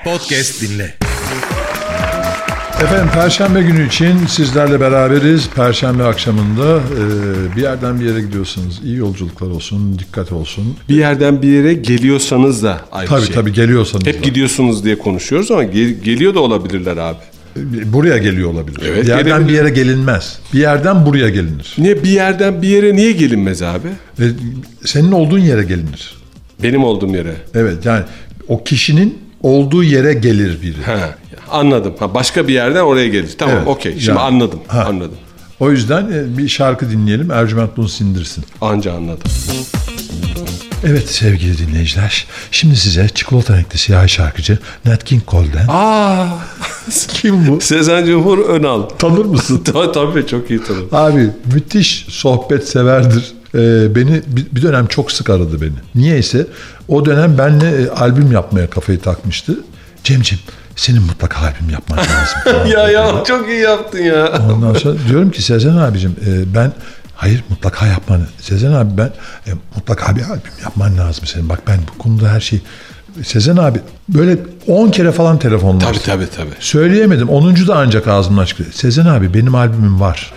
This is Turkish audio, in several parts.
Podcast dinle. Efendim Perşembe günü için sizlerle beraberiz. Perşembe akşamında bir yerden bir yere gidiyorsunuz. İyi yolculuklar olsun, dikkat olsun. Bir yerden bir yere geliyorsanız da aynı Tabii şey. tabii geliyorsanız Hep da. gidiyorsunuz diye konuşuyoruz ama geliyor da olabilirler abi. Buraya geliyor olabilir. Evet, bir yerden gelebilir. bir yere gelinmez. Bir yerden buraya gelinir. Niye bir yerden bir yere niye gelinmez abi? Senin olduğun yere gelinir. Benim olduğum yere. Evet yani o kişinin olduğu yere gelir biri. Ha, anladım. Ha, başka bir yerden oraya gelir. Tamam, Evet, okey. Şimdi yani. anladım. Ha. Anladım. O yüzden bir şarkı dinleyelim. Ercüment bunu sindirsin. Anca anladım. Evet sevgili dinleyiciler. Şimdi size çikolata renkli siyahi şarkıcı Nat King Cole'den. Kim bu? Sezen Cumhur Önal. Tanır mısın? Tabii çok iyi tanırım. Abi müthiş sohbet severdir. Beni bir dönem çok sık aradı beni. Niyeyse o dönem benimle albüm yapmaya kafayı takmıştı. Cemciğim senin mutlaka albüm yapman lazım. falan ya dedi. çok iyi yaptın ya. Ondan sonra diyorum ki Sezen abicim ben hayır mutlaka yapman. Sezen abi ben mutlaka bir albüm yapman lazım senin. Bak ben bu konuda her şey. Sezen abi böyle 10 kere falan telefonlaştı. Tabii. Söyleyemedim. 10. da ancak ağzımdan çıktı. Sezen abi benim albümüm var.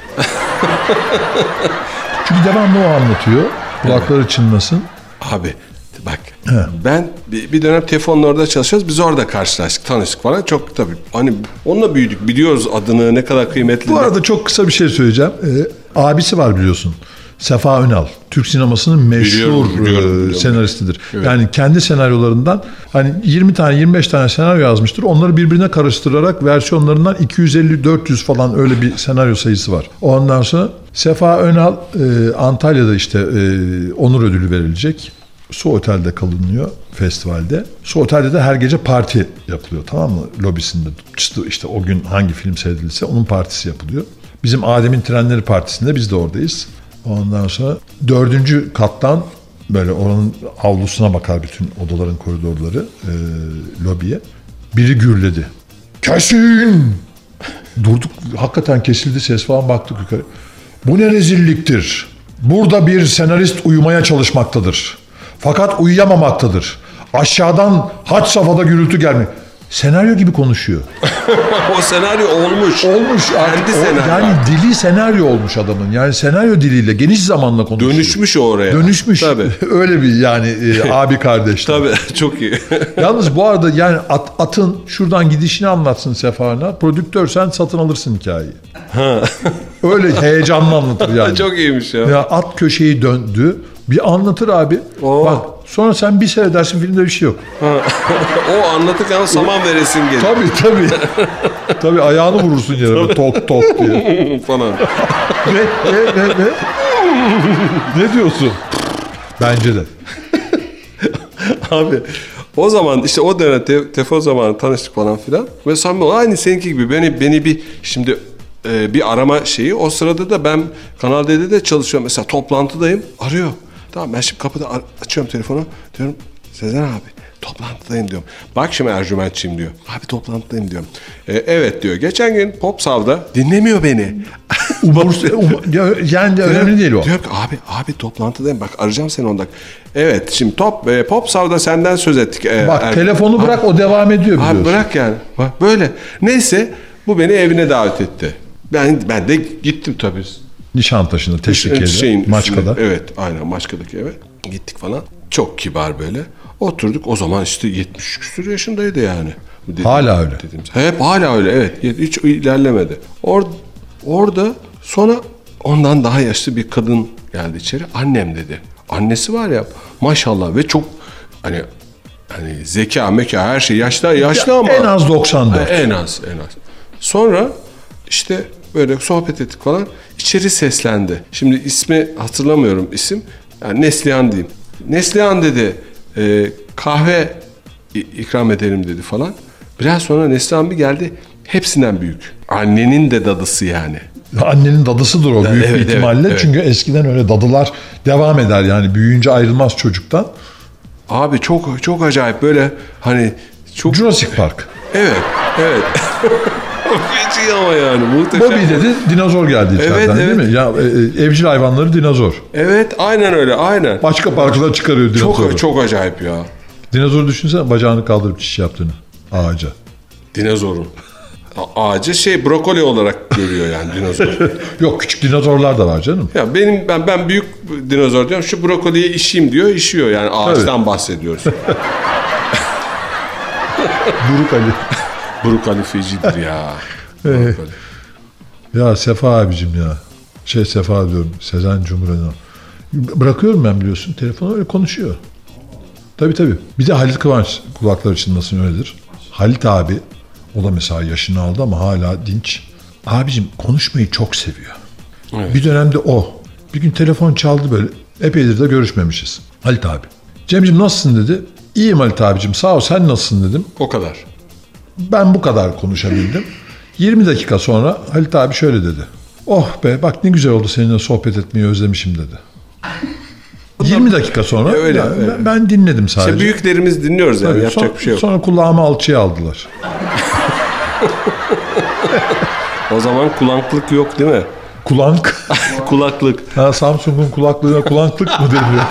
Çünkü devamlı o anlatıyor. Kulakları çınlasın. Abi bak ben bir dönem telefonla orada çalışıyoruz. Biz orada karşılaştık, tanıştık falan. Çok tabii hani onunla büyüdük. Biliyoruz adını, ne kadar kıymetli. Bu arada çok kısa bir şey söyleyeceğim. Abisi var biliyorsun. Sefa Önal. Türk sinemasının meşhur Biliyorum. senaristidir. Evet. Yani kendi senaryolarından hani 20 tane 25 tane senaryo yazmıştır. Onları birbirine karıştırarak versiyonlarından 250-400 falan öyle bir senaryo sayısı var. Ondan sonra Sefa Önal Antalya'da işte onur ödülü verilecek. Su Otel'de kalınıyor festivalde. Su Otel'de de her gece parti yapılıyor, tamam mı? Lobisinde işte o gün hangi film seyredilirse onun partisi yapılıyor. Bizim Adem'in Trenleri Partisi'nde biz de oradayız. Ondan sonra 4. kattan böyle oranın avlusuna bakar bütün odaların koridorları lobiye. Biri gürledi. Kesin! Durduk, hakikaten kesildi ses falan, baktık yukarı. Bu ne rezilliktir? Burada bir senarist uyumaya çalışmaktadır. Fakat uyuyamamaktadır. Aşağıdan haç safhada gürültü gelmiyor. Senaryo gibi konuşuyor. O senaryo olmuş. Olmuş. Kendi senaryo. Yani dili senaryo olmuş adamın. Yani senaryo diliyle geniş zamanla konuşuyor. Dönüşmüş oraya. Dönüşmüş. Tabii. Öyle bir yani abi kardeş. Tabii çok iyi. Yalnız bu arada yani atın şuradan gidişini anlatsın Sefar'ına. Prodüktör sen satın alırsın hikayeyi. Öyle heyecanlı anlatır yani. Çok iyiymiş ya. Ya at köşeyi döndü. Bir anlatır abi. Oo. Bak sonra sen bir seyredersin, filmde bir şey yok. O anlatırken saman veresin gelir. Tabii. Tabii ayağını vurursun yere tok diye. Falan. Ne? Ne diyorsun? Bence de. Abi o zaman işte o dönem telefon zamanı tanıştık falan filan. Ve samimi aynı seninki gibi beni bir şimdi bir arama şeyi. O sırada da ben Kanal D'de de çalışıyorum. Mesela toplantıdayım. Arıyor. Tamam ben şimdi kapıda açıyorum telefonu. Diyorum Sezen abi toplantıdayım diyorum. Bak şimdi Ercümentçiyim diyor. Abi toplantıdayım diyorum. Evet diyor. Geçen gün Popsav'da dinlemiyor beni. Yani önemli değil o. Diyor ki abi toplantıdayım. Bak arayacağım seni 10 dakika. Evet şimdi Popsav'da senden söz ettik. Bak telefonu bırak, o devam ediyor biliyorsun. Abi bırak yani. Bak böyle. Neyse bu beni evine davet etti. Ben de gittim tabii. Nişantaşı'nda, Teşvikiye'de, Maçka'da. Evet aynen Maçka'daki eve. Gittik falan. Çok kibar böyle. Oturduk. O zaman işte 70 küsur yaşındaydı yani. Hala öyle. Hep hala öyle evet. Hiç ilerlemedi. Orada sonra ondan daha yaşlı bir kadın geldi içeri. Annem dedi. Annesi var ya maşallah ve çok hani zeka, meka her şey yaşlı ama. En az 94. En az. Sonra işte böyle sohbet ettik falan. İçeri seslendi. Şimdi ismi hatırlamıyorum isim. Yani Neslihan diyeyim. Neslihan dedi kahve ikram edelim dedi falan. Biraz sonra Neslihan bir geldi. Hepsinden büyük. Annenin de dadısı yani. Annenin dadısıdır o büyük Evet, bir ihtimalle. evet. Çünkü eskiden öyle dadılar devam eder yani büyüyünce ayrılmaz çocuktan. Abi çok acayip böyle hani çok... Jurassic Park. Evet. Hiç iyi ama yani muhteşem. Bobby dedi, dinozor geldi içeriden değil mi? Ya evcil hayvanları dinozor. Evet aynen öyle aynen. Başka parklar çıkarıyor dinozoru. Çok acayip ya. Dinozoru düşünsene bacağını kaldırıp çiş yaptığını. Ağaca. Dinozorun. Ağacı brokoli olarak görüyor yani dinozor. Yok, küçük dinozorlar da var canım. Ya ben büyük dinozor diyorum. Şu brokoliyi işeyim diyor, işiyor yani ağaçtan bahsediyoruz. Buruk Ali. Brokoli fecidir ya. Brokoli. Ya Sefa abicim ya. Sefa diyorum. Sezen Cumhurbaşkanı. Bırakıyorum ben biliyorsun. Telefonu öyle konuşuyor. Tabii. Bir de Halit Kıvanç kulakları çınlasın öyledir. Halit abi, o da mesela yaşını aldı ama hala dinç. Abicim konuşmayı çok seviyor. Evet. Bir dönemde o. Bir gün telefon çaldı böyle. Epeydir de görüşmemişiz. Halit abi. Cemciğim nasılsın dedi. İyiyim Halit abicim, sağ ol, sen nasılsın dedim. O kadar. Ben bu kadar konuşabildim. 20 dakika sonra Halit abi şöyle dedi. Oh be, bak ne güzel oldu seninle sohbet etmeyi, özlemişim dedi. 20 dakika sonra öyle. Ben dinledim sadece. İşte büyüklerimiz dinliyoruz yani, yapacak bir şey yok. Sonra kulağımı alçıya aldılar. O zaman kulaklık yok değil mi? Kulaklık. Ha, Samsung'un kulaklığına kulaklık mı deniyor?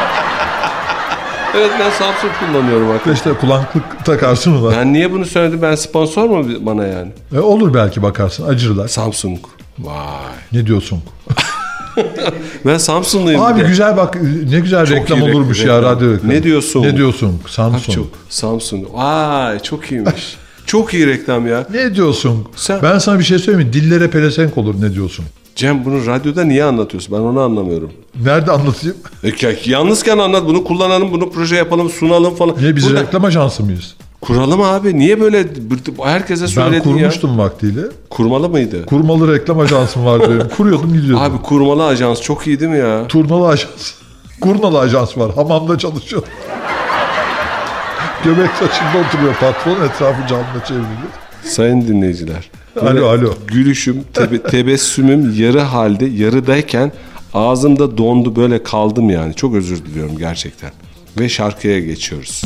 Evet, ben Samsung kullanıyorum arkadaşlar. İşte kulaklık takarsın ona. Ben niye bunu söyledim? Ben sponsor mu bana yani? Olur belki, bakarsın, acırlar. Samsung. Vay. Ne diyorsun? Ben Samsung'luyum. Abi güzel bak, ne güzel Çok reklam iyi olurmuş reklam. ya, radyo reklamı. Ne diyorsun? Ne diyorsun? Samsung. Çok. Samsung. Vay, çok iyiymiş. Çok iyi reklam ya. Ne diyorsun? Sen- Ben sana bir şey söyleyeyim mi? Dillere pelesenk olur, ne diyorsun? Cem, bunu radyoda niye anlatıyorsun? Ben onu anlamıyorum. Nerede anlatayım? Yalnızken anlat. Bunu kullanalım, bunu proje yapalım, sunalım falan. Niye, biz Burada reklam ajansı mıyız? kuralım abi. Niye böyle herkese söyledin Ben ya? kurmuştum vaktiyle. Kurmalı mıydı? Kurmalı reklam ajansım vardı benim. Kuruyordum, gidiyordum. Abi kurmalı ajans çok iyi değil mi ya? Turnalı ajans. Kurnalı ajans var. Hamamda çalışıyor. Göbek taşında oturuyor patron. Etrafı camla çevrili. Sayın dinleyiciler. Alo. Gülüşüm, tebessümüm yarı halde, yarıdayken ağzımda dondu, böyle kaldım yani. Çok özür diliyorum gerçekten. Ve şarkıya geçiyoruz.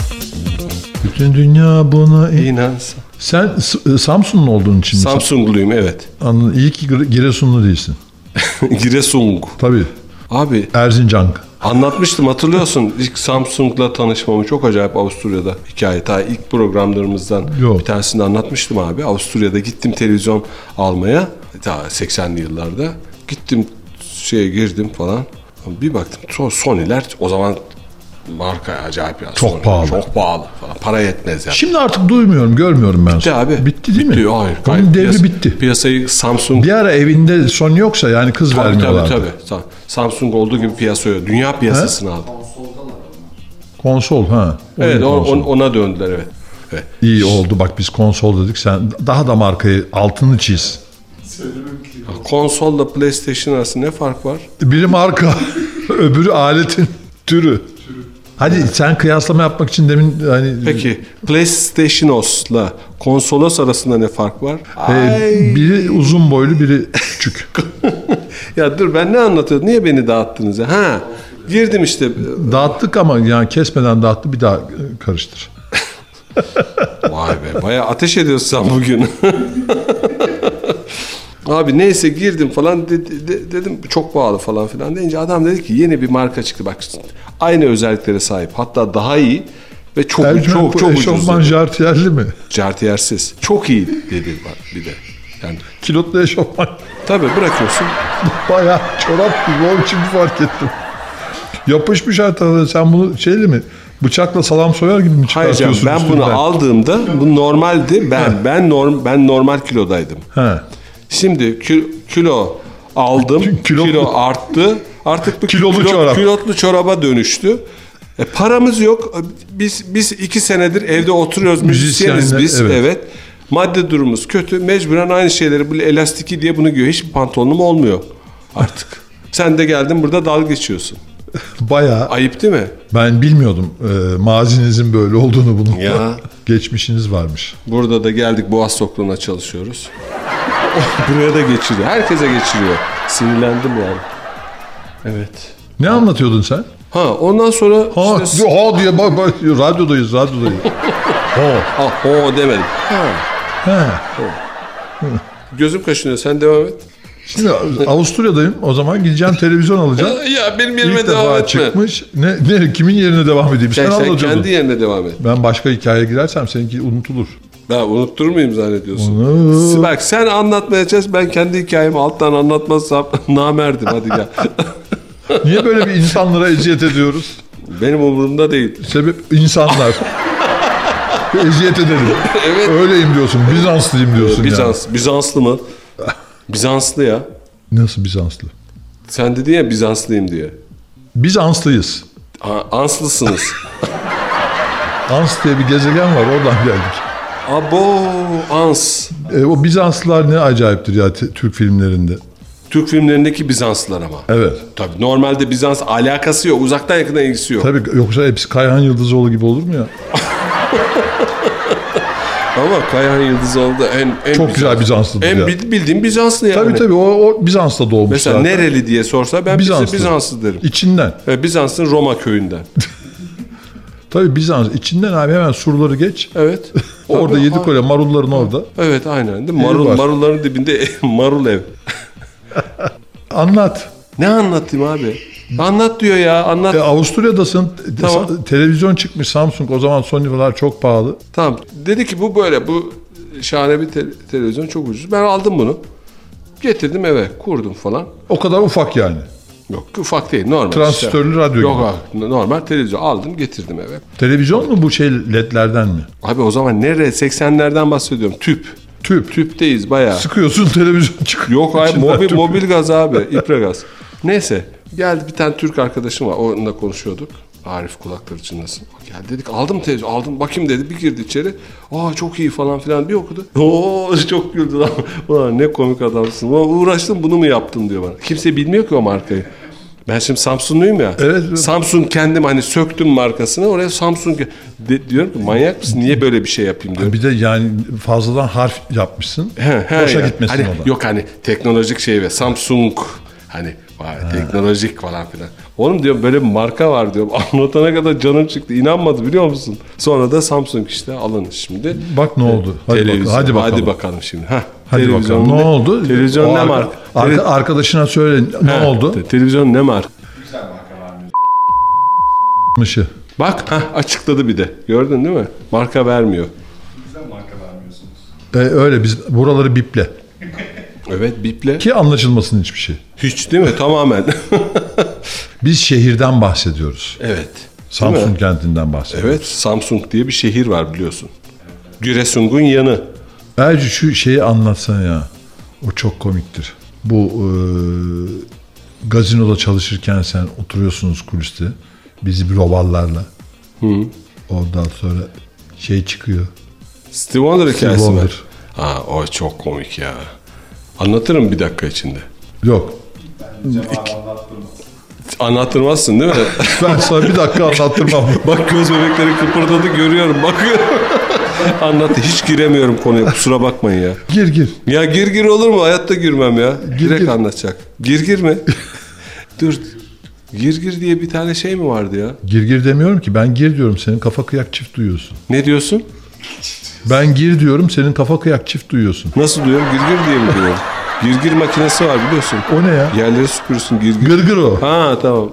Bütün dünya buna... İnansa. Sen Samsunlu olduğun için mi? Samsungluyum, evet. Anladım. İyi ki Giresunlu değilsin. Giresun. Tabii. Abi Erzincan. anlatmıştım, hatırlıyorsun ilk Samsung'la tanışmamı, çok acayip, Avusturya'da hikaye. Ta ilk programlarımızdan Yok. bir tanesinde anlatmıştım abi. Avusturya'da gittim televizyon almaya. Ta 80'li yıllarda. Gittim girdim falan. Bir baktım Sony'ler o zaman marka acayip ya. Çok Sony. pahalı. Çok pahalı falan. Para yetmez yani. Şimdi artık duymuyorum, görmüyorum ben. Bitti abi. Bitti değil mi? Hayır. Onun devri bitti. Piyasayı Samsung... Bir ara evinde Sony yoksa yani kız vermiyorlardı. Tabii. Samsung olduğu gibi piyasaya, dünya piyasasını aldı. Konsol ha. Evet, Konsol. ona döndüler, evet. İyi oldu bak, biz konsol dedik, sen daha da markayı altını çiz. Konsolla PlayStation arasında ne fark var? Biri marka, öbürü aletin türü. Hadi sen kıyaslama yapmak için demin hani Peki PlayStationos'la konsolos arasında ne fark var? biri uzun boylu, biri küçük. Ya dur, ben ne anlatıyordum? Niye beni dağıttınız ya? Ha, girdim işte. Dağıttık ama yani kesmeden dağıttı, bir daha karıştır. Vay be, bayağı ateş ediyorsun sen bugün. Abi neyse girdim falan, dedim çok pahalı falan filan deyince adam dedi ki yeni bir marka çıktı, bak aynı özelliklere sahip, hatta daha iyi ve çok ucuz. Eşofman jartiyerli mi? Jartiyersiz. Çok iyi dedi bak bir de. Yani Kilotlu eşofman. tabii bırakıyorsun. Bayağı çorap gibi, onun için fark ettim. Yapışmış hatta, sen bunu şeyli mi? Bıçakla salam soyar gibi mi Hayır canım, çıkartıyorsun ben üstünden? bunu aldığımda bu normaldi. Ben normal kilodaydım. He. Şimdi kilo aldım. Kilo arttı. Artık bu kilotlu çoraba dönüştü. Paramız yok. Biz 2 senedir evde oturuyoruz. Müzisyeniz biz. Evet. Madde durumumuz kötü. Mecburen aynı şeyleri, bu elastiki diye bunu giyiyor. Hiçbir pantolonum olmuyor artık. Sen de geldin burada dalga geçiyorsun. Bayağı. Ayıp değil mi? Ben bilmiyordum mazinizin böyle olduğunu, bunun. Ya. Geçmişiniz varmış. Burada da geldik, Boğaz Sokluğu'na çalışıyoruz. Buraya da geçiriyor. Herkese geçiriyor. Sinirlendim yani. Evet. Ne anlatıyordun sen? Ondan sonra işte, Diye bak radyodayız. ho demedim. He. Gözüm kaşınıyor, sen devam et. Şimdi Avusturya'dayım. O zaman gideceğim televizyon alacağım. Ya benim yerime İlk devam defa etme. çıkmış. Kimin yerine devam edeyim? Sen alacaksın. kendi yerine devam et. Ben başka hikayeye girersem seninki unutulur. Ben unutturur muyum zannediyorsun? Bak sen anlatmaya çalış, ben kendi hikayemi alttan anlatmazsam namerdim, hadi gel. Niye böyle bir insanlara eziyet ediyoruz? Benim umurumda değil. Sebep insanlar. Eziyet edelim. Evet. Öyleyim diyorsun. Bizanslıyım diyorsun Bizanslı mı? Bizanslı ya. Nasıl Bizanslı? Sen dedin ya Bizanslıyım diye. Bizanslıyız. Anslısınız. Ans diye bir gezegen var. Oradan geldik. Abo, Ans. O Bizanslılar ne acayiptir ya Türk filmlerinde. Türk filmlerindeki Bizanslılar ama. Evet. Tabii normalde Bizans alakası yok. Uzaktan yakından ilgisi yok. Tabii yoksa hepsi Kayhan Yıldızoğlu gibi olur mu ya? Ama Kayhan Yıldızoğlu da en Çok güzel Bizanslıdır en ya. bildiğim Bizanslı yani. Tabii o Bizans'ta doğmuş. Mesela zaten. nereli diye sorsa ben Bizanslı derim. İçinden. Bizans'ın Roma köyünden. Tabii Bizans. İçinden abi hemen surları geç. Evet. Orada Tabii, 7 kule marulların orada. Evet aynen. Değil mi? Evi var. Marulların dibinde marul ev. Anlat. Ne anlatayım abi? Anlat diyor ya, anlat. Avusturya'dasın. Tamam. Televizyon çıkmış Samsung. O zaman Sony'ler çok pahalı. Tamam. Dedi ki bu böyle, bu şahane bir televizyon, çok ucuz. Ben aldım bunu. Getirdim eve, kurdum falan. O kadar ufak yani. Yok ufak değil, normal. Transistörlü işte. radyo Yok gibi. abi, normal televizyon aldım, getirdim eve. Televizyon mu bu ledlerden mi? Abi o zaman nereye? 80'lerden bahsediyorum. Tüp. Tüpteyiz bayağı. Sıkıyorsun televizyon çıkıyor. Yok abi, İçinden mobil gaz abi, ipre gaz. Neyse, geldi bir tane Türk arkadaşım var, onunla konuşuyorduk. Arif kulakları çınlasın. Geldi, dedik aldım televizyon, aldım bakayım dedi, bir girdi içeri. Aa çok iyi falan filan bir okudu. Oo çok güldü lan. Ulan ne komik adamsın. Uğraştım bunu mu yaptın diyor bana. Kimse bilmiyor ki o markayı. Ben şimdi Samsunluyum ya. Evet. Samsung kendim hani söktüm markasını, oraya Samsung diyorum ki manyak mısın? Niye böyle bir şey yapayım diyorum. Bir de yani fazladan harf yapmışsın. Boşa ya. gitmesin hani, o da. yok hani teknolojik şey ve Samsung hani teknolojik falan filan. Oğlum diyorum böyle bir marka var diyorum. Anlatana kadar canım çıktı. İnanmadı biliyor musun? Sonra da Samsung işte alın şimdi. Bak ne oldu. Hadi bakalım. Hadi bakalım şimdi. Hadi bakalım. Ne oldu? Televizyon ne marka? Arkadaşına söyle ne oldu? Televizyon ne marka? Mışı. Bak açıkladı bir de. Gördün değil mi? Marka vermiyor. Güzel marka vermiyorsunuz. Öyle biz buraları biple. Evet biple. Ki anlaşılmasın hiçbir şey. Hiç değil mi? Tamamen. Biz şehirden bahsediyoruz. Evet. Samsun kentinden bahsediyoruz. Evet. Samsung diye bir şehir var biliyorsun. Giresun'un yanı. Belki şu şeyi anlatsana ya. O çok komiktir. Bu gazinoda çalışırken sen oturuyorsunuz kuliste. Bizi bir roballarla. Ondan sonra şey çıkıyor. Steve Wonder hikayesi Wonder. mi? Ha, o çok komik ya. Anlatırım bir dakika içinde. Yok. Anlatırmazsın değil mi? Ben sana bir dakika anlattırmam. Bak göz bebekleri kıpırdadı görüyorum. Bakıyorum. Anlat. Hiç giremiyorum konuya. Kusura bakmayın ya. Gir. Ya gir olur mu? Hayatta girmem ya. Direkt anlatacak. Gir mi? Dur. Gir diye bir tane şey mi vardı ya? Gir demiyorum ki. Ben gir diyorum. Senin kafa kıyak çift duyuyorsun. Ne diyorsun? Ben gir diyorum. Senin kafa kıyak çift duyuyorsun. Nasıl diyorum? Gir diye mi diyorum? Gir makinesi var biliyorsun. O ne ya? Yerleri süpürürsün gir. Gırgır o. Ha tamam.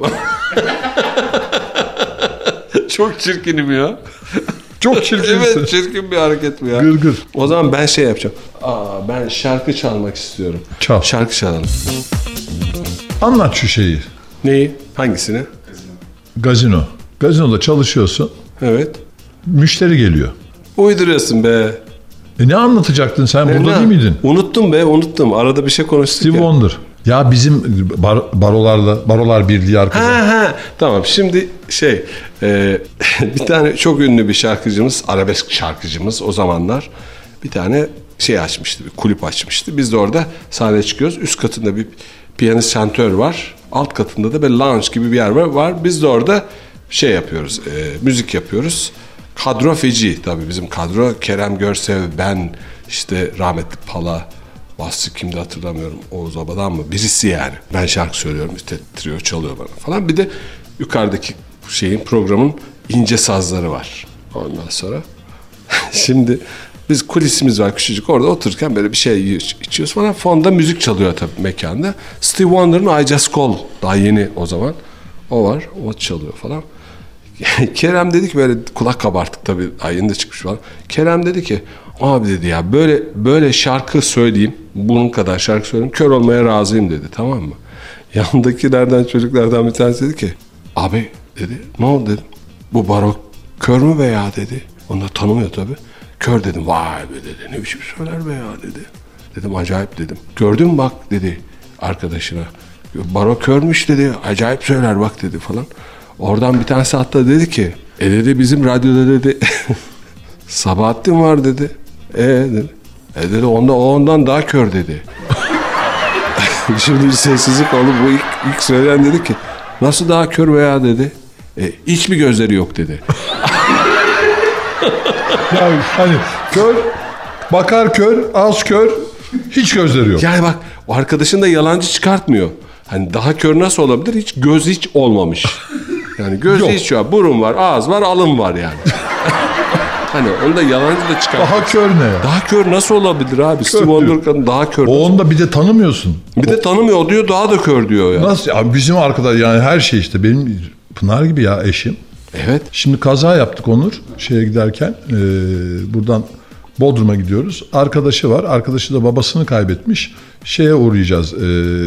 Çok çirkinim ya. Çok çirkinsin. Evet çirkin bir hareket bu ya. Gırgır. O zaman ben şey yapacağım. Ben şarkı çalmak istiyorum. Çal. Şarkı çalalım. Anlat şu şeyi. Neyi? Hangisini? Gazino. Gazinoda çalışıyorsun. Evet. Müşteri geliyor. Uyduruyorsun be. Ne anlatacaktın sen? Burada Ne? değil miydin? Unuttum. Arada bir şey konuştuk Steve ya. Wonder. Ya bizim Barolar Birliği arkadaşı. Tamam şimdi bir tane çok ünlü bir şarkıcımız, arabesk şarkıcımız o zamanlar bir tane şey açmıştı, bir kulüp açmıştı. Biz de orada sahneye çıkıyoruz. Üst katında bir piyanist şantör var. Alt katında da böyle lounge gibi bir yer var. Biz de orada şey yapıyoruz, müzik yapıyoruz. Kadro feci tabii bizim kadro. Kerem Görsev, ben, işte rahmetli Pala, Basri kimdi hatırlamıyorum. Oğuz Abadan mı? Birisi yani. Ben şarkı söylüyorum. İşte trio çalıyor bana falan. Bir de yukarıdaki programın ince sazları var. Ondan sonra şimdi Biz kulisimiz var küçücük, orada otururken böyle bir şey içiyoruz falan. Fonda müzik çalıyor tabii mekanda. Steve Wonder'ın I Just Call, daha yeni o zaman. O var, o çalıyor falan. Kerem dedi ki, böyle kulak kabarttık tabii, ayın da çıkmış falan. Kerem dedi ki, abi dedi ya böyle şarkı söyleyeyim, bunun kadar şarkı söyleyeyim, kör olmaya razıyım dedi, tamam mı? Yanındakilerden, çocuklardan bir tanesi dedi ki, abi dedi, ne oldu dedim. Bu Baro kör mü be ya dedi. Onu da tanımıyor tabii. Kör dedim. Vay be dedi. Ne biçim söyler be ya dedi. Dedim acayip dedim. Gördün mü bak dedi arkadaşına. Baro körmüş dedi. Acayip söyler bak dedi falan. Oradan bir tanesi hatta dedi ki, dedi bizim radyoda dedi Sabahattin var dedi. Dedi. Dedi ondan daha kör dedi. Şimdi bir sessizlik oldu. Bu ilk söyleyen dedi ki, nasıl daha kör veya dedi. Hiç mi gözleri yok dedi. Yani hani kör, bakar kör, az kör, hiç gözleri yok. Yani bak, o arkadaşın da yalancı çıkartmıyor. Hani daha kör nasıl olabilir? Hiç olmamış. Yani gözü hiç yok. Burun var, ağız var, alın var yani. Hani onu da yalancı da çıkartmıyor. Daha kör ne ya? Daha kör nasıl olabilir abi? Steve Wonder'ın daha kör. O onda bir de tanımıyorsun. Bir de tanımıyor diyor, daha da kör diyor ya. Nasıl? Abi bizim arkadaş yani her şey işte. Benim Pınar gibi ya eşim. Evet. Şimdi kaza yaptık Onur. Şeye giderken buradan Bodrum'a gidiyoruz. Arkadaşı var. Arkadaşı da babasını kaybetmiş. Şeye uğrayacağız.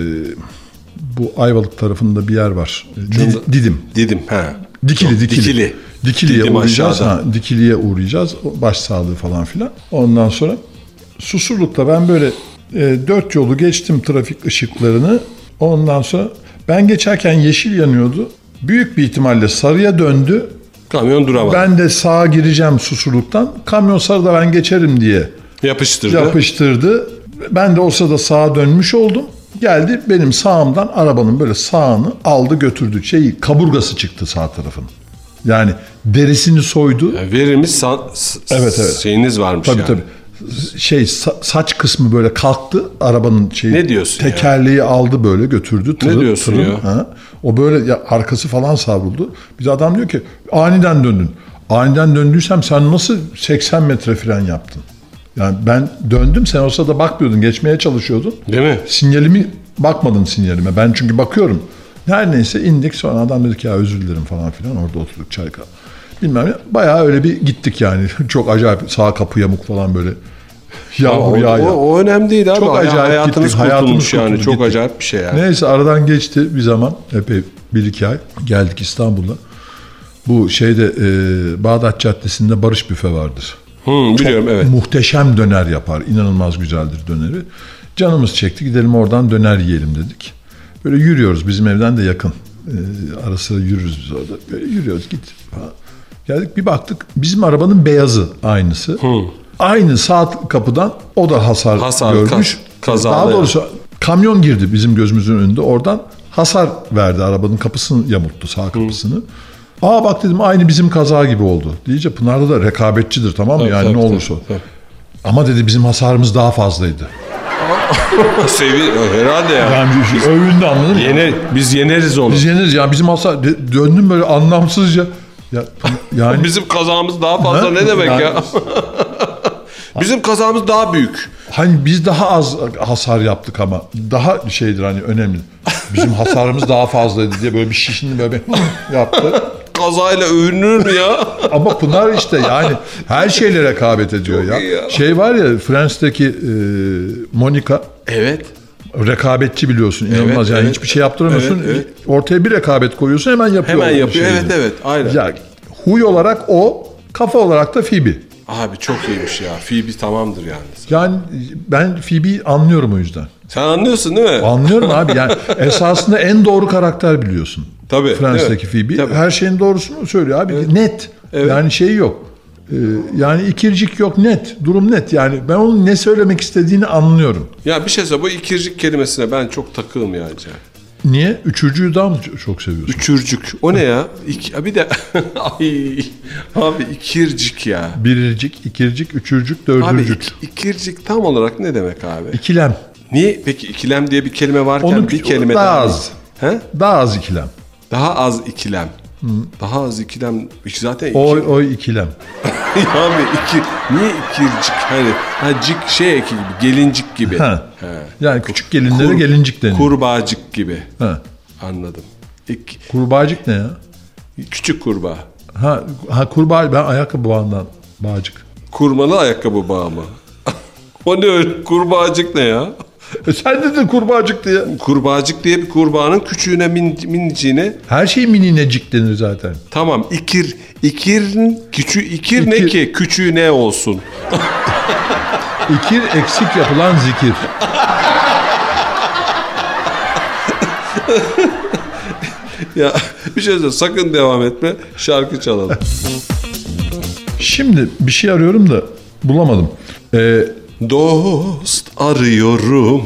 Bu Ayvalık tarafında bir yer var. Didim. Didim. He. Dikili'ye Didim uğrayacağız. Dikili'ye uğrayacağız. Başsağlığı falan filan. Ondan sonra Susurluk'ta ben böyle 4 yolu geçtim, trafik ışıklarını. Ondan sonra ben geçerken yeşil yanıyordu. Büyük bir ihtimalle sarıya döndü. Kamyon duramadı. Ben de sağa gireceğim Susurluk'tan. Kamyon sarıda ben geçerim diye yapıştırdı. Ben de o sırada sağa dönmüş oldum. Geldi benim sağımdan arabanın böyle sağını aldı götürdü. Kaburgası çıktı sağ tarafın. Yani derisini soydu. Verilmiş evet. Şeyiniz varmış tabii, yani. Tabii. Saç kısmı böyle kalktı arabanın Ne diyorsun tekerleği aldı böyle götürdü. Ne diyorsun ya? Ha. O böyle arkası falan savruldu. Bir de adam diyor ki aniden döndün. Aniden döndüysem sen nasıl 80 metre fren yaptın? Yani ben döndüm, sen o sırada bakmıyordun, geçmeye çalışıyordun. Değil mi? Bakmadın sinyalime. Ben çünkü bakıyorum. Her neyse indik, sonra adam dedi ki ya özür dilerim falan filan, orada oturduk çay kahve. Bilmem ne. Bayağı öyle bir gittik yani. Çok acayip, sağ kapı yamuk falan böyle. Yağmur yağıyor. O önemli değil abi. Çok acayip hayatınız gittik. Kurtulmuş yani. Çok gittik. acayip bir şey yani. Neyse aradan geçti bir zaman. Epey 1-2 ay. Geldik İstanbul'a. Bu şeyde Bağdat Caddesi'nde Barış Büfe vardır. Biliyorum, evet. Muhteşem döner yapar. İnanılmaz güzeldir döneri. Canımız çekti, gidelim oradan döner yiyelim dedik. Böyle yürüyoruz, bizim evden de yakın. Ara sıra yürürüz biz orada. Böyle yürüyoruz, git falan. Geldik, bir baktık bizim arabanın beyazı aynısı. Aynı sağ kapıdan o da hasar görmüş. Kazalı. Daha doğrusu kamyon girdi bizim gözümüzün önünde. Oradan hasar verdi, arabanın kapısını yamulttu, sağ kapısını. Aa bak dedim, aynı bizim kaza gibi oldu. Diyece Pınar'da da rekabetçidir, tamam mı? Yani ne olursa. Tabii. Ama dedi bizim hasarımız daha fazlaydı. Herhalde ya. Yani övündü, anladın mı? Biz yeneriz onu. Biz yeneriz ya, bizim hasar. Döndüm böyle anlamsızca. Yani bizim kazamız daha fazla ne demek yani, ya? Bizim kazamız daha büyük. Hani biz daha az hasar yaptık ama daha şeydir hani önemli. Bizim hasarımız daha fazlaydı diye böyle bir şişini böyle yaptı. Kazayla övünür mü ya? Ama Pınar işte yani her şeyle rekabet ediyor ya. Şey var ya, Friends'teki Monica. Evet. Rekabetçi biliyorsun, inanılmaz yani hiçbir şey yaptıramıyorsun. Evet. Ortaya bir rekabet koyuyorsun, hemen yapıyor. Hemen yapıyor, evet aynen. Ya, huy olarak o, kafa olarak da Phoebe. Abi çok iyiymiş ya. Phoebe tamamdır yani. Yani ben Phoebe'yi anlıyorum o yüzden. Sen anlıyorsun değil mi? Anlıyorum abi. Yani esasında en doğru karakter biliyorsun. Tabii. Friends'teki Phoebe. Tabii. Her şeyin doğrusunu söylüyor abi. Evet. Net. Evet. Yani şey yok. Yani ikircik yok, net. Durum net. Yani ben onun ne söylemek istediğini anlıyorum. Ya bir şey söyle, bu ikircik kelimesine ben çok takığım yani. Niye? Üçürcüğü daha mı çok seviyorsun? Üçürcük. O ne ya? Bir de abi ikircik ya. Biricik, ikircik, üçürcük, dördürcük. Abi ikircik tam olarak ne demek abi? İkilem. Niye? Peki ikilem diye bir kelime varken onun bir kelime daha az. He? Daha az ikilem. Daha az ikilem. Daha az ikilem. Zaten O ikilem. Abi niye ikircik? Hani cik şey eki gibi, gelincik gibi. Ha. Yani küçük gelinlere gelincik deniyor. Kurbağacık gibi. Ha. Anladım. Kurbağacık ne ya? Küçük kurbağa. Ha kurbağa, ben ayakkabı bağından bağcık. Kurmalı ayakkabı bağı mı? O ne öyle? Kurbağacık ne ya? Sen dedin kurbağacık diye. Kurbağacık diye bir kurbağanın küçüğüne minicine. Her şey mininecik denir zaten. Tamam, ikir ne ki? Küçüğü ne olsun? İkir eksik yapılan zikir. Ya bir şey söyle, sakın devam etme. Şarkı çalalım. Şimdi bir şey arıyorum da bulamadım. Dost arıyorum.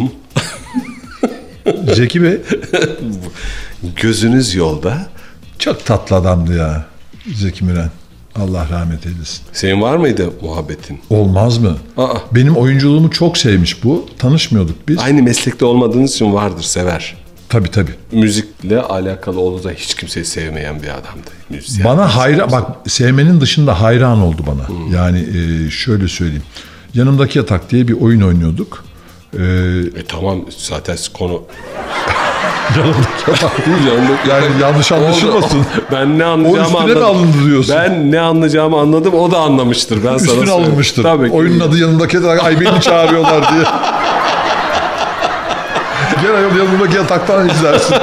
Zeki Bey. Gözünüz yolda. Çok tatlı adamdı ya. Zeki Müren. Allah rahmet eylesin. Senin var mıydı muhabbetin? Olmaz mı? Benim oyunculuğumu çok sevmiş bu. Tanışmıyorduk biz. Aynı meslekte olmadığınız için vardır, sever. Tabii. Müzikle alakalı olduğu da hiç kimseyi sevmeyen bir adamdı. Müzisyen. Bana hayran, bak sevmenin dışında hayran oldu bana. Yani şöyle söyleyeyim. Yanımdaki Yatak diye bir oyun oynuyorduk. Tamam zaten konu... Yanımdaki Yatak değil. Yani yanlış anlaşılmasın. Ben ne anlayacağımı anladım. O üstüne mi alındı diyorsun? Ben ne anlayacağımı anladım, o da anlamıştır. Ben sana üstüne alınmıştır. Tabii ki. Oyunun adı Yanımdaki Yatak. Ay beni çağırıyorlar diye. Gel ayol Yanımdaki Yatak'tan izlersin.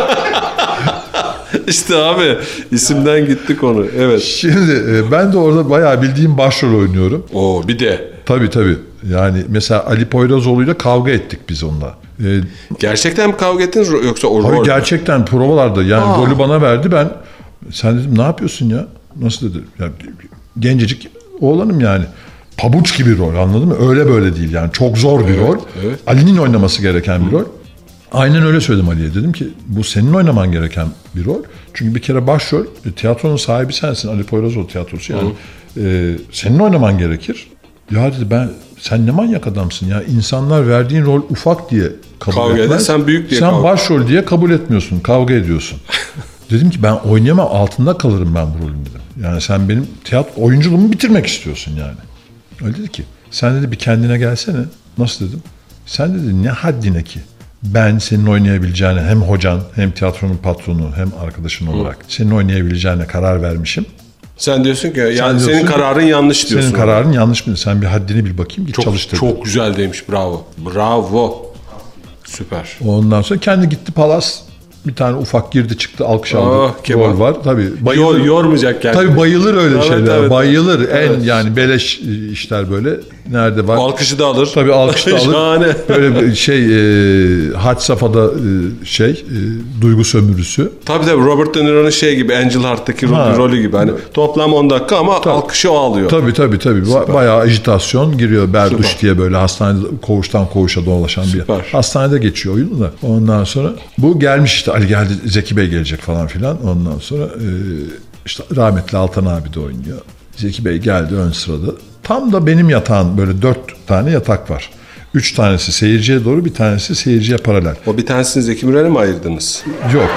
İşte abi isimden gitti konu. Evet. Şimdi ben de orada bayağı bildiğim başrol oynuyorum. Bir de. Tabii. Yani mesela Ali Poyrazoğlu'yla kavga ettik biz onunla. Gerçekten mi kavga ettiniz yoksa o Hayır, rol? Gerçekten provalarda. Yani rolü bana verdi. Sen dedim ne yapıyorsun ya? Nasıl dedi? Ya, gencecik oğlanım yani. Pabuç gibi rol, anladın mı? Öyle böyle değil yani. Çok zor bir rol. Evet. Ali'nin oynaması gereken bir rol. Aynen öyle söyledim Ali'ye. Dedim ki bu senin oynaman gereken bir rol. Çünkü bir kere başrol, tiyatronun sahibi sensin. Ali Poyrazoğlu tiyatrosu yani. Senin oynaman gerekir. Ya dedi sen ne manyak adamsın ya. İnsanlar verdiğin rol ufak diye kabul etmez. Sen büyük diye Sen başrol diye kabul etmiyorsun. Kavga ediyorsun. Dedim ki ben oynayamam, altında kalırım ben bu rolün dedim. Yani sen benim oyunculuğumu bitirmek istiyorsun yani. Öyle dedi ki sen dedi bir kendine gelsene. Nasıl dedim? Sen dedi ne haddine ki? Ben senin oynayabileceğine hem hocan hem tiyatronun patronu hem arkadaşın olarak senin oynayabileceğine karar vermişim. Sen diyorsun ki yani senin kararın yanlış diyorsun. Senin kararın yanlış mı? Sen bir haddini bil bakayım, git çalıştır. Çok güzel demiş, bravo. Süper. Ondan sonra kendi gitti Palas. Bir tane ufak girdi çıktı, alkış aldı. Rol var. Tabii. Yormayacak yani. Tabii bayılır öyle şeyler. Evet. Bayılır. En yani beleş işler böyle. Nerede var? Alkışı da alır. Tabii alkış da alır. Şahane. Böyle bir had safhada duygu sömürüsü. Tabii Robert De Niro'nun gibi Angel Heart'taki rolü gibi. Hani toplam 10 dakika ama alkışı o alıyor. Tabii. Bayağı ajitasyon giriyor. Berduş diye böyle hastanede koğuştan koğuşa dolaşan bir hastanede geçiyor oyunu da. Ondan sonra bu gelmiş işte Ali geldi, Zeki Bey gelecek falan filan. Ondan sonra işte rahmetli Altan abi de oynuyor. Zeki Bey geldi ön sırada. Tam da benim yatağım, böyle 4 tane yatak var. 3 tanesi seyirciye doğru, bir tanesi seyirciye paralel. O bir tanesini Zeki Müren'e mi ayırdınız? Yok.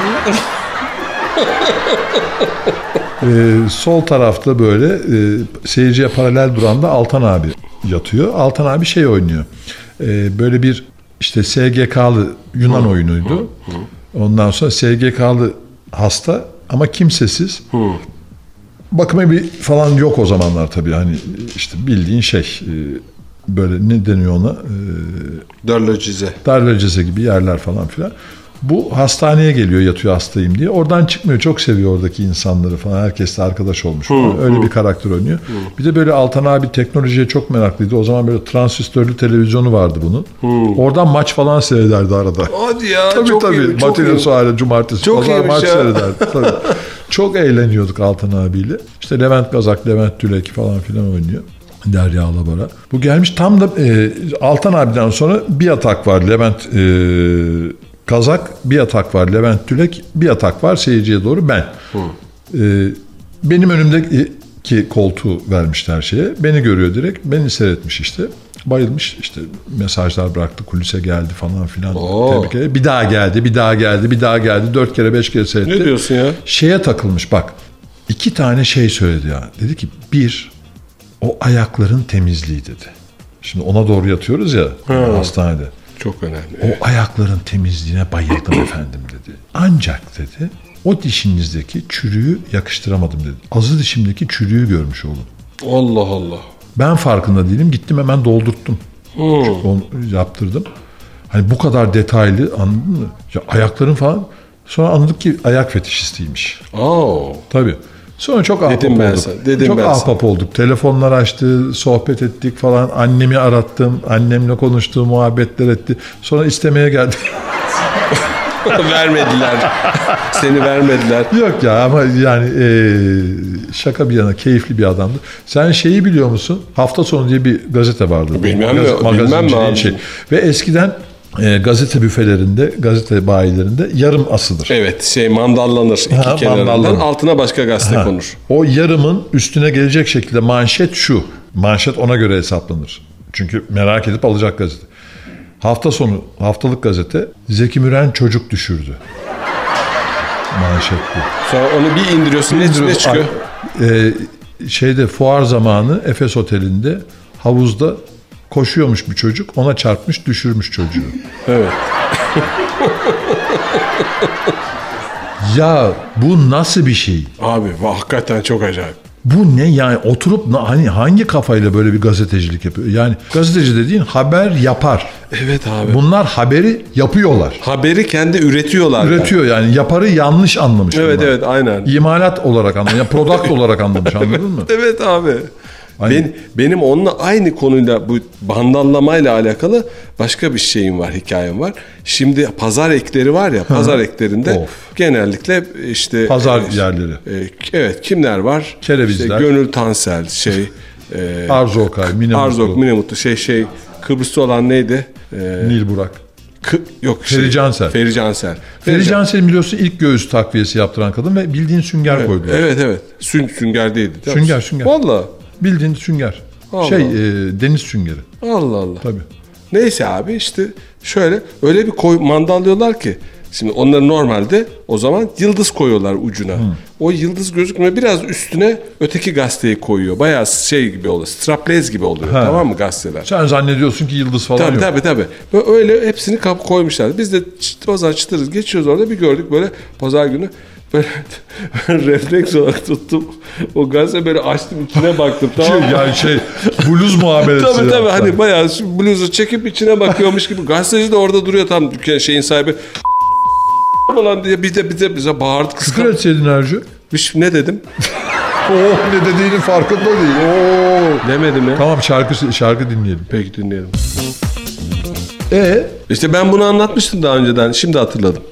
Sol tarafta böyle seyirciye paralel duran da Altan abi yatıyor. Altan abi oynuyor. Böyle bir işte SGK'lı Yunan oyunuydu. Ondan sonra SGK'lı hasta ama kimsesiz. Bakım evi falan yok o zamanlar tabii. Hani işte bildiğin böyle ne deniyor ona? Darlocize gibi yerler falan filan. Bu hastaneye geliyor, yatıyor hastayım diye. Oradan çıkmıyor. Çok seviyor oradaki insanları falan. Herkesle arkadaş olmuş. Öyle bir karakter oynuyor. Bir de böyle Altan abi teknolojiye çok meraklıydı. O zaman böyle transistörlü televizyonu vardı bunun. Oradan maç falan seyrederdi arada. Hadi ya. Tabii. Matine sonra cumartesi. Çok iyiymiş maç seyrederdi. Tabii. Çok eğleniyorduk Altan abiyle. İşte Levent Gazak, Levent Tülek falan filan oynuyor. Derya Alabora. Bu gelmiş tam da Altan abiden sonra bir yatak var. Levent Kazak, bir yatak var. Levent Tülek, bir yatak var. Seyirciye doğru ben. Benim önümdeki koltuğu vermişler Beni görüyor direkt. Beni seyretmiş işte. Bayılmış. İşte mesajlar bıraktı. Kulise geldi falan filan. Tebrik ederim. Bir daha geldi. Bir daha geldi. Bir daha geldi. 4 kere 5 kere seyretti. Ne diyorsun ya? Şeye takılmış bak. 2 tane şey söyledi ya. Dedi ki bir, o ayakların temizliği dedi. Şimdi ona doğru yatıyoruz ya hastanede. Çok önemli. O ayakların temizliğine bayıldım efendim dedi. Ancak dedi o dişinizdeki çürüğü yakıştıramadım dedi. Azı dişimdeki çürüğü görmüş oğlum. Allah Allah. Ben farkında değilim. Gittim hemen doldurttum. Çünkü onu yaptırdım. Hani bu kadar detaylı, anladın mı? Ya ayakların falan. Sonra anladık ki ayak fetişistiymiş. Tabii. Sonra çok ahbap olduk. Çok ahbap olduk. Telefonlar açtı, sohbet ettik falan. Annemi arattım. Annemle konuştu, muhabbetler etti. Sonra istemeye geldi. Vermediler. Seni vermediler. Yok ya ama yani şaka bir yana keyifli bir adamdı. Sen şeyi biliyor musun? Hafta Sonu diye bir gazete vardı. Bilmem mi abi? Şey. Ve eskiden gazete büfelerinde, gazete bayilerinde yarım asılır. Evet, mandallanır iki kenarından, altına başka gazete konur. O yarımın üstüne gelecek şekilde manşet şu. Manşet ona göre hesaplanır. Çünkü merak edip alacak gazete. Hafta sonu haftalık gazete Zeki Müren çocuk düşürdü. Manşet bu. Sonra onu bir indiriyorsun, ne çıkıyor? Fuar zamanı Efes Oteli'nde havuzda koşuyormuş bir çocuk. Ona çarpmış, düşürmüş çocuğu. Evet. Ya bu nasıl bir şey? Abi hakikaten çok acayip. Bu ne yani, oturup hani hangi kafayla böyle bir gazetecilik yapıyor? Yani gazeteci dediğin haber yapar. Evet abi. Bunlar haberi yapıyorlar. Haberi kendi üretiyorlar. Üretiyor yani yaparı yanlış anlamış. Evet bunlar. evet aynen. İmalat olarak anlamış. Yani product olarak anlamış, anladın mı? Evet abi. Benim onunla aynı konuyla, bu bandallamayla alakalı başka bir şeyim var, hikayem var. Şimdi pazar ekleri var ya, pazar eklerinde genellikle işte pazar yerleri. Evet, kimler var? Kerevizler. İşte Gönül Tansel, Arzu Okay, Mine Mutlu. Mine Mutlu, Kıbrıs'ta olan neydi? Nil Burak. Feri Cansel. Feri Cansel biliyorsun ilk göğüs takviyesi yaptıran kadın ve bildiğin sünger koydular. Evet. Sünger değildi. Sünger. Vallahi. Bildiğin sünger. Deniz süngeri. Allah Allah. Tabii. Neyse abi işte şöyle öyle bir mandallıyorlar ki. Şimdi onları normalde o zaman yıldız koyuyorlar ucuna. O yıldız gözükmüyor. Biraz üstüne öteki gazeteyi koyuyor. Bayağı gibi oluyor. Strapless gibi oluyor. Tamam mı gazeteler? Sen zannediyorsun ki yıldız falan yok. Tabii. Böyle öyle hepsini koymuşlar. Biz de o zaman çıtırız. Geçiyoruz orada, bir gördük böyle pazar günü. Ben refleks olarak tuttum. O gazete böyle açtım, içine baktım. Tamam mı? Yani bluz muamelesi. Tabii hani bayağı bluzu çekip içine bakıyormuş gibi. Gazeteci de orada duruyor tam dükkan sahibi. Falan diye bize bağırdı. Küfür etseydin Ercü. Ne dedim? Ne dediğinin farkında değil. Demedim ya. Tamam, şarkı dinleyelim. Peki dinleyelim. İşte ben bunu anlatmıştım daha önceden. Şimdi hatırladım.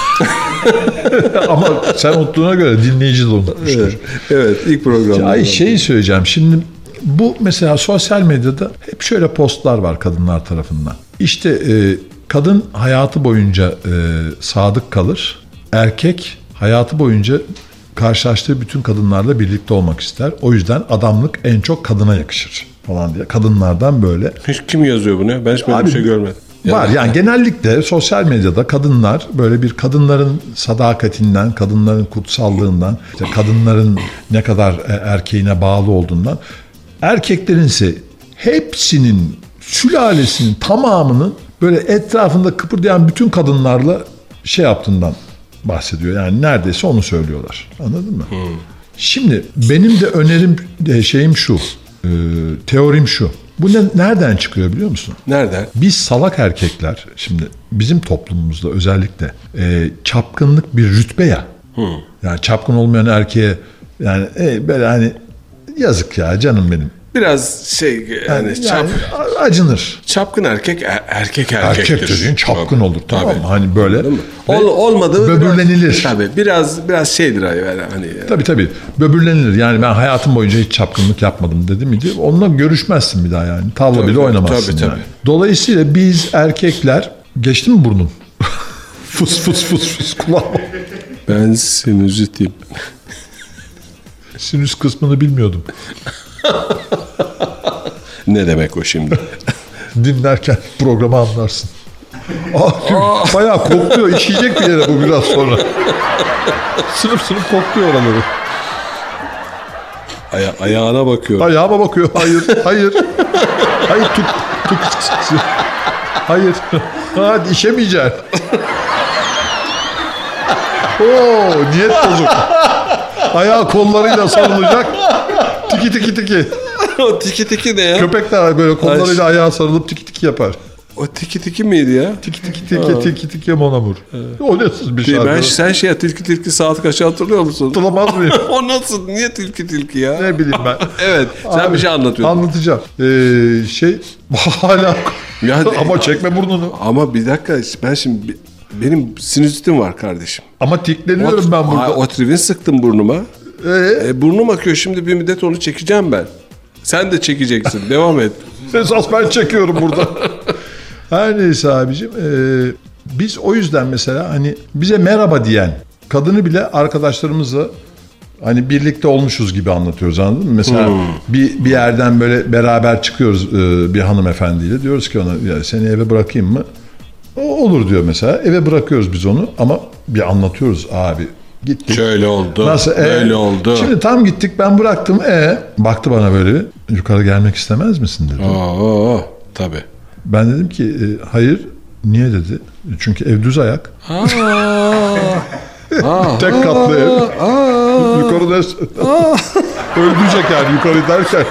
Ama sen unuttuğuna göre dinleyici de unutmuştur. Evet, ilk programda. Söyleyeceğim. Şimdi bu mesela sosyal medyada hep şöyle postlar var kadınlar tarafından. İşte kadın hayatı boyunca sadık kalır. Erkek hayatı boyunca karşılaştığı bütün kadınlarla birlikte olmak ister. O yüzden adamlık en çok kadına yakışır falan diye. Kadınlardan böyle. Kim yazıyor bunu? Ben hiç böyle bir şey görmedim. Var yani genellikle sosyal medyada kadınlar böyle bir kadınların sadakatinden, kadınların kutsallığından, işte kadınların ne kadar erkeğine bağlı olduğundan, erkeklerin ise hepsinin, sülalesinin tamamının böyle etrafında kıpırdayan bütün kadınlarla yaptığından bahsediyor. Yani neredeyse onu söylüyorlar. Anladın mı? Şimdi benim de önerim, şeyim şu, teorim şu. Bu nereden çıkıyor biliyor musun? Nereden? Biz salak erkekler, şimdi bizim toplumumuzda özellikle çapkınlık bir rütbe ya. Yani çapkın olmayan erkeğe yani böyle hani yazık ya canım benim. Biraz yani acınır. Çapkın erkek erkektir. Erkek dediğin çapkın olur, tamam mı? Hani böyle olmadı böbürlenilir. Tabii biraz şeydir yani hani. Tabii böbürlenilir. Yani ben hayatım boyunca hiç çapkınlık yapmadım dedi miydi? Onunla görüşmezsin bir daha yani. Tavla bile oynamazsın yani. Dolayısıyla biz erkekler, geçti mi burnum? fıs kulağım. Ben sinüzitiyim. Sinüs kısmını bilmiyordum. Ne demek o şimdi? dinlerken programı anlarsın. Bayağı kokluyor. İşeyecek bir yere bu biraz sonra. Sınıf kokluyor oraları. Ayağına bakıyor. Ayağıma bakıyor. Hayır. Hayır tut. Hayır. Hadi işemeyeceksin. Niyet bozuk. Ayağı kollarıyla sarılacak. Tiki. O tiki ne ya? Köpekler böyle kollarıyla ayağa sarılıp tiki yapar. O tiki miydi ya? Tiki mon amour. O nasıl bir şarkı? Sen tilki saat kaçı hatırlıyor musun? Hatırlamaz mıyım? O nasıl? Niye tilki ya? Ne bileyim ben. Evet. Sen Abi, bir şey anlatıyordun. Anlatacağım. Hala ama çekme burnunu. Ama bir dakika, ben şimdi benim sinüzitim var kardeşim. Ama tikleniyorum ben burada. Otrivin sıktım burnuma. Burnum akıyor, şimdi bir müddet onu çekeceğim ben. Sen de çekeceksin. Devam et. Esas ben çekiyorum burada. Her neyse abicim. Biz o yüzden mesela hani bize merhaba diyen kadını bile arkadaşlarımızla hani birlikte olmuşuz gibi anlatıyoruz, anladın mı? Mesela bir yerden böyle beraber çıkıyoruz bir hanımefendiyle. Diyoruz ki ona, ya seni eve bırakayım mı? O olur diyor mesela. Eve bırakıyoruz biz onu ama bir anlatıyoruz abi. Gittik. Şöyle oldu. Nasıl? Böyle oldu. Şimdi tam gittik, ben bıraktım. Baktı bana böyle. Yukarı gelmek istemez misin dedi. Tabii. Ben dedim ki hayır. Niye dedi. Çünkü ev düz ayak. Tek katlı ev. Yukarıda öldürecek yani yukarı derken.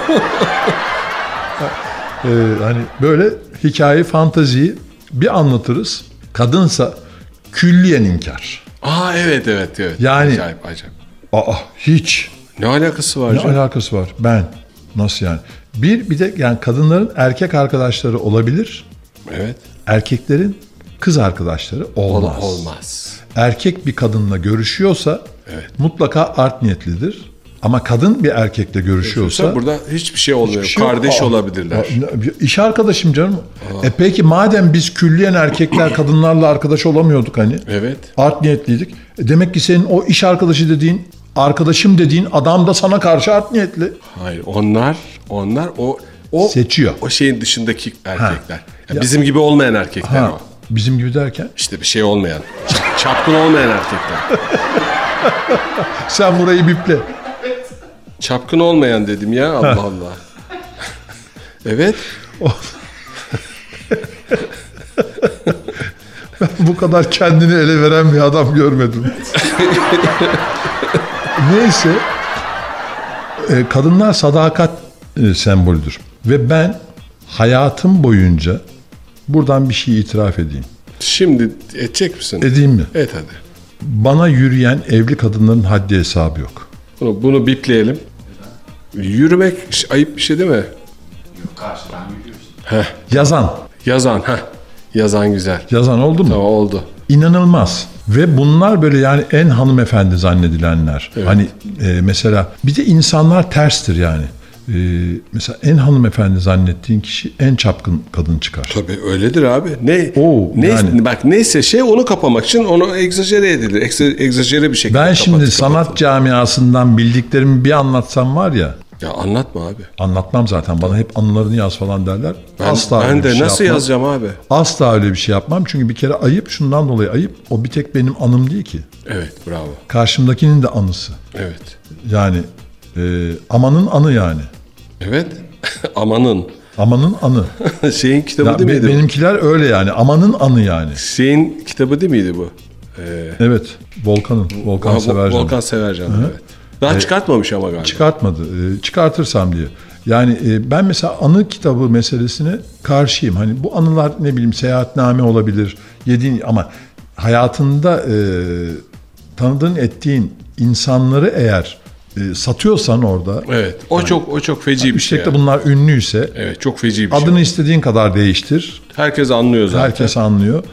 Hani böyle hikaye, fanteziyi bir anlatırız. Kadınsa külliyen inkar. Evet. Yani acayip. Hiç. Ne alakası var? Ne alakası var? Nasıl yani? Bir de yani kadınların erkek arkadaşları olabilir. Evet. Erkeklerin kız arkadaşları olmaz. Erkek bir kadınla görüşüyorsa mutlaka art niyetlidir. Ama kadın bir erkekle görüşüyorsa burada hiçbir şey olmuyor. Kardeş olabilirler. İş arkadaşım canım. Peki madem biz külliyen erkekler kadınlarla arkadaş olamıyorduk hani. Evet. Art niyetliydik. Demek ki senin o iş arkadaşı dediğin, arkadaşım dediğin adam da sana karşı art niyetli. Hayır, onlar o seçiyor. O şeyin dışındaki erkekler. Yani bizim gibi olmayan erkekler o. Bizim gibi derken? İşte bir şey olmayan. Çapkın olmayan erkekler. Sen burayı biple. Çapkın olmayan dedim ya, Allah Allah. Evet. Ben bu kadar kendini ele veren bir adam görmedim. Neyse. Kadınlar sadakat sembolüdür. Ve ben hayatım boyunca buradan bir şey itiraf edeyim. Şimdi edecek misin? Edeyim mi? Et hadi. Bana yürüyen evli kadınların haddi hesabı yok. Bunu bipleyelim. Yürümek ayıp bir şey değil mi? Yok, karşıdan yürüyorsun. Yazan. Yazan güzel. Yazan oldu mu? Tamam, oldu. İnanılmaz. Ve bunlar böyle yani en hanımefendi zannedilenler. Evet. Hani mesela bir de insanlar terstir yani. Mesela en hanımefendi zannettiğin kişi en çapkın kadın çıkar. Tabii öyledir abi. Yani. Bak neyse onu kapamak için onu egzajere edilir. Egzajere bir şekilde. Ben şimdi sanat camiasından bildiklerimi bir anlatsam var ya. Ya anlatma abi. Anlatmam zaten. Bana hep anılarını yaz falan derler. Ben de nasıl yazacağım abi? Asla öyle bir şey yapmam. Çünkü bir kere ayıp, şundan dolayı ayıp. O bir tek benim anım değil ki. Evet, bravo. Karşımdakinin de anısı. Evet. Yani amanın anı yani. Evet. Amanın anı. Şeyin kitabı değil miydi? Benimkiler öyle yani. Amanın anı yani. Şeyin kitabı değil miydi bu? Evet. Volkan Severcan. Volkan Severcan, evet. Daha çıkartmamış ama galiba. Çıkartmadı. Çıkartırsam diye. Yani ben mesela anı kitabı meselesine karşıyım. Hani bu anılar ne bileyim seyahatname olabilir. Ama hayatında tanıdığın ettiğin insanları eğer satıyorsan orada. Evet. O çok feci bir şey. İşte bunlar ünlüyse. Evet, çok feci bir şey. Adını istediğin kadar değiştir. Herkes anlıyor zaten. Herkes anlıyor.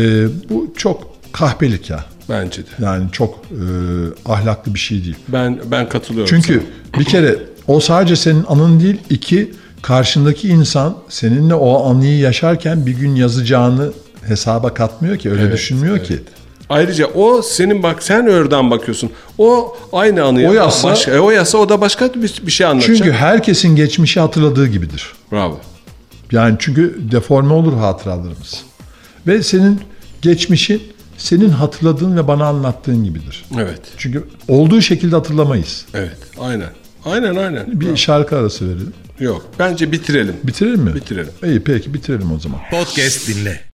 Bu çok kahpelik ya. Bence de. Yani çok ahlaklı bir şey değil. Ben katılıyorum. Çünkü bir kere o sadece senin anın değil. 2, karşındaki insan seninle o anıyı yaşarken bir gün yazacağını hesaba katmıyor ki. Öyle düşünmüyor ki. Ayrıca o senin sen oradan bakıyorsun. O aynı anıyı. O yasa o da başka bir şey anlatacak. Çünkü herkesin geçmişi hatırladığı gibidir. Bravo. Yani çünkü deforme olur hatıralarımız. Ve senin geçmişin senin hatırladığın ve bana anlattığın gibidir. Evet. Çünkü olduğu şekilde hatırlamayız. Evet. Aynen. Aynen. Bir şarkı arası verelim. Yok. Bence bitirelim. Bitirelim mi? Bitirelim. İyi peki bitirelim o zaman. Podcast dinle.